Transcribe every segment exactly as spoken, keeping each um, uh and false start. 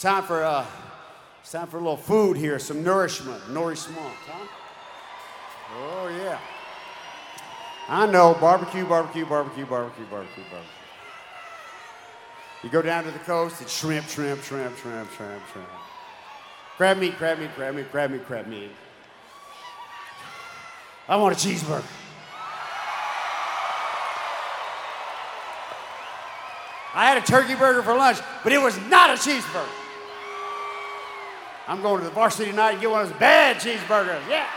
time for uh, it's time for a little food here, some nourishment, nourishment, huh? Oh yeah. I know, barbecue, barbecue, barbecue, barbecue, barbecue, barbecue. You go down to the coast, it's shrimp, shrimp, shrimp, shrimp, shrimp, shrimp. Crab meat, crab meat, crab meat, crab meat, crab meat. I want a cheeseburger. I had a turkey burger for lunch, but it was not a cheeseburger. I'm going to the varsity tonight and get one of those bad cheeseburgers. Yeah.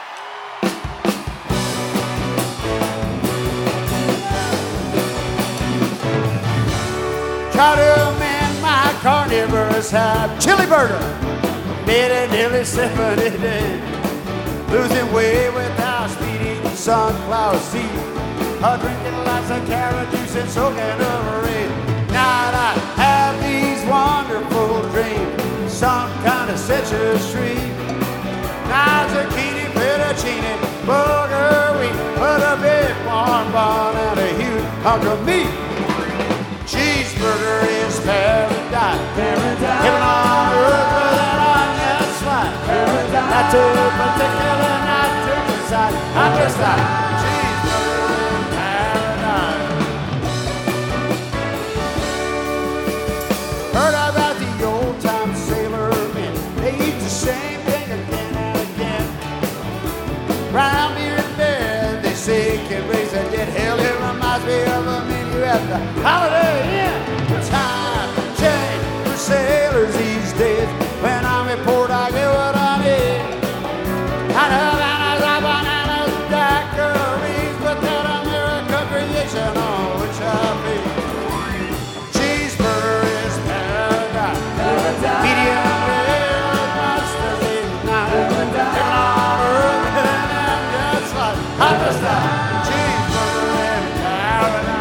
Caught him in my carnivorous hype. Chili burger. Made it nearly seventy days. Losing weight without speeding sunflower seed. Uh, drinking lots of carrot juice and soaking up rain. Now I have these wonderful dreams. Some kind of citrus tree. Now zucchini, fettuccine, booger wheat. Put a big warm bun and a huge hunk of meat. Cheeseburger is paradise. Paradise. Heaven on earth with an onion slice. Paradise. Not too particular, not too precise. I just like cheeseburger in paradise. Heard about the old time sailor men. They eat the same thing again and again. Round here in bed, they say can raise a dead. Hell, it reminds me of a menu at the Holiday Inn. Time change for sailors these days. When I'm in port, I get what I need. I know bananas, bananas, daiquiris, but that American creation on which I feed. Cheeseburger is paradise. Paradise. Medium rare with mustard in night. Heaven on earth and I'm just like I just like cheeseburger in paradise.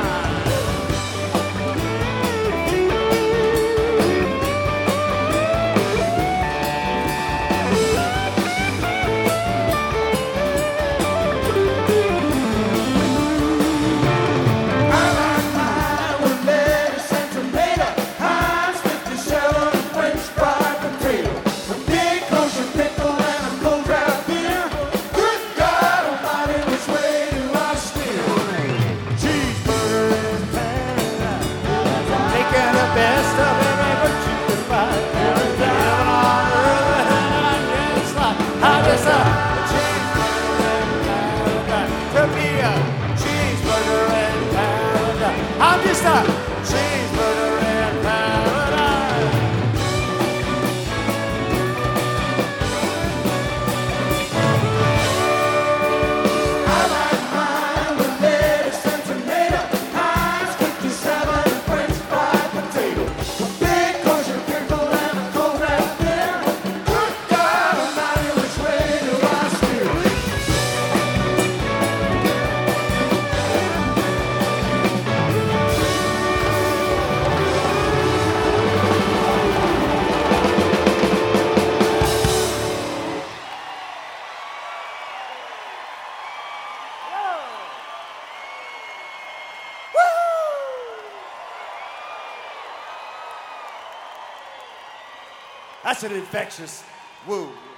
I'm just a cheeseburger in paradise. I like mine with lettuce and tomato, Heinz fifty-seven French fried potato, a big kosher pickle and a cold red beer. Good God Almighty, which way do I steer? That's an infectious woo.